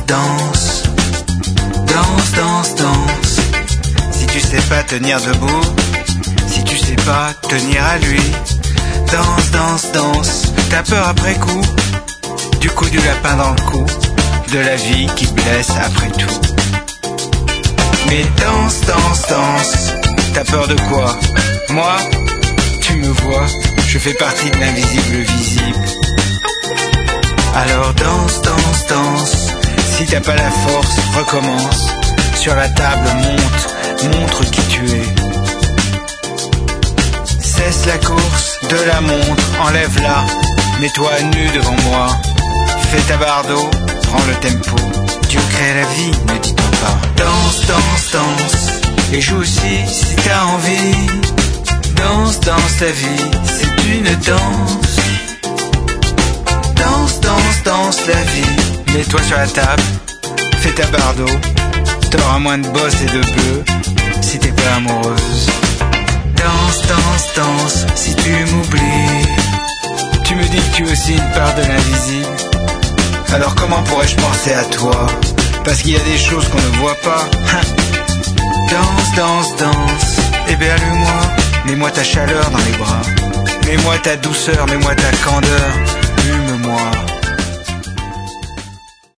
danse, danse, danse, danse. Si tu sais pas tenir debout, si tu sais pas tenir à lui, danse, danse, danse. T'as peur après coup, du coup du lapin dans le cou, de la vie qui blesse après tout. Mais danse, danse, danse. T'as peur de quoi? Moi, tu me vois, je fais partie de l'invisible visible. Alors danse, danse, danse. Si t'as pas la force, recommence. Sur la table, montre qui tu es. Cesse la course de la montre, enlève-la. Mets-toi à nu devant moi. Fais ta barre d'eau, prends le tempo. Dieu crée la vie, ne dit-on pas. Danse, danse, danse. Et joue aussi si t'as envie. Danse, danse la vie, c'est une danse. Danse, danse, danse la vie. Mets-toi sur la table, fais ta barre d'eau. T'auras moins de boss et de bœufs si t'es pas amoureuse. Danse, danse, danse, si tu m'oublies. Tu me dis que tu es aussi une part de l'invisible. Alors comment pourrais-je penser à toi? Parce qu'il y a des choses qu'on ne voit pas. Danse, danse, danse, éberlue-moi. Mets-moi ta chaleur dans les bras. Mets-moi ta douceur, mets-moi ta candeur. Hume-moi.